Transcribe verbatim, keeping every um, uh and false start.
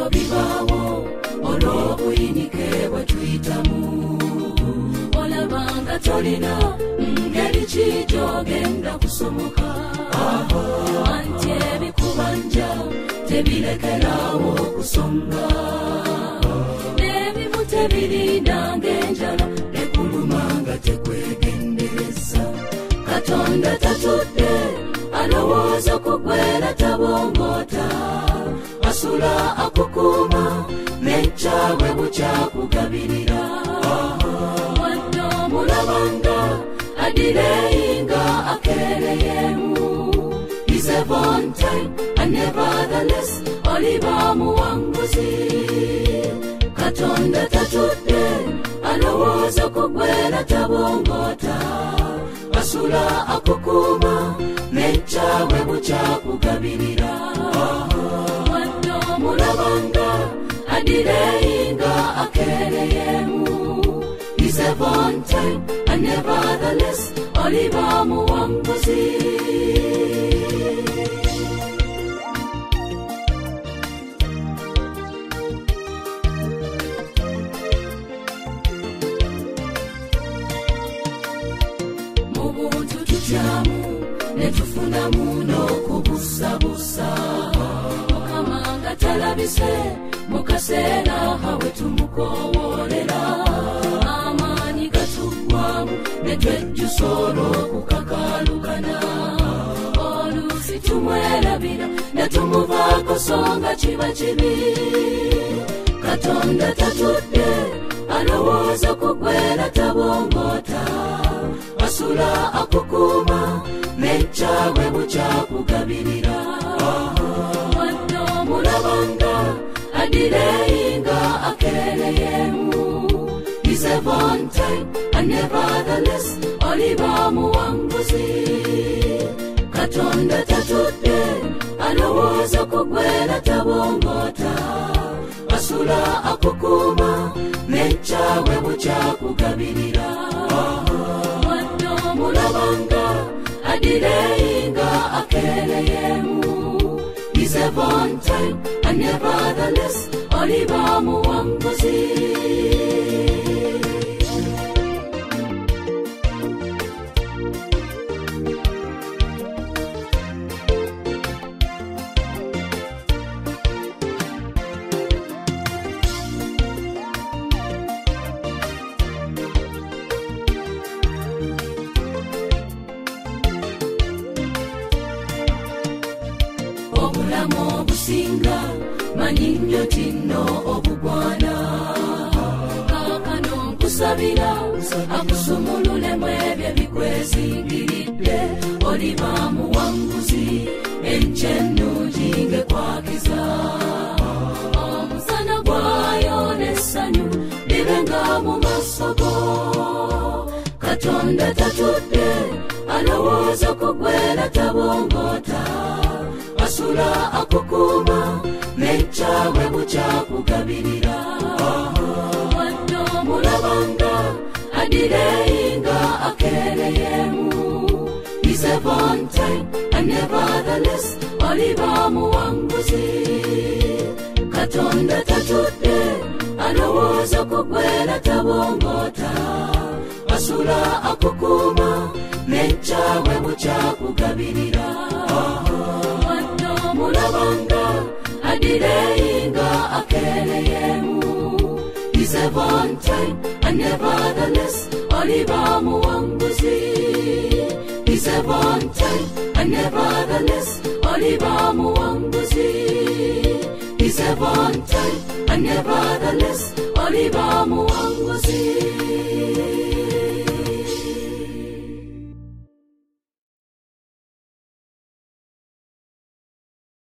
ebyo bibawo olw'obuyinike bwe tuyitamu. Olabanga tolina ngeri ki gy'ogenda kusomoka, anti ebikubanja tebirekerawo okusonga, n'ebimu tebirinda ng'enjala ekuluma nga tekwegendereza. Katonda tatudde alowooza kugwera tabongoota, asula akukuuma n'ekyawe bukyakugabirira. Wadde omulabanga adireyinga akereyemu, is a one time and nevertheless oliba muwanguzi. Katonda tatudde alowooza kugwera tabongoota, asula akukuuma n'ekyawe bukyakugabirira. Wadde omulabanga adireyinga akereyemu, is a one time and nevertheless oliba muwanguzi. Mubuntu tutyamu netufunamu n'okubusabusa, Mukama nga talabise mu kaseera hawe tumukowoolera. Amaanyi gatuggwamu ne twejjusa olw'okukakalugana, oluusi tumwerabira ne tumuvaako songa kiba kibi. Katonda tatudde alowooza kugwera tabongoota, asula akukuuma n'ekyawe bukyakugabirira. Wadde omulabanga adireyinga akereyemu, is a one time and nevertheless oliba muwanguzi. Katonda tatudde alowooza kugwera tabongoota, asula akukuuma n'ekyawe bukyakugabirira. Wadde omulabanga adireyinga akereyemu, is a one time and nevertheless oliba muwanguzi. Obulamu obusinga manyi nnyo tinno obugwana, kaakano nkusabira akusumululemu ebyo ebikwezingiridde, oliba muwanguzi. Enkya ennungi ng'ekwakiza, omusana gwayo n'essanyu bibenga mu maaso go. Katonda tatudde alowooza kugwera tabongoota, asula akukuuma n'ekyawe bukyakugabirira. Wadde omulabanga adireyinga akereyemu, is a one time and nevertheless oliba muwanguzi. Katonda tatudde alowooza kugwera tabongoota, asula akukuuma n'ekyawe bukyakugabirira. Wadde omulabanga adireyinga akereyemu, is a one time and nevertheless oliba muwanguzi. Is a one time and nevertheless oliba muwanguzi. Is a one time and nevertheless oliba muwanguzi.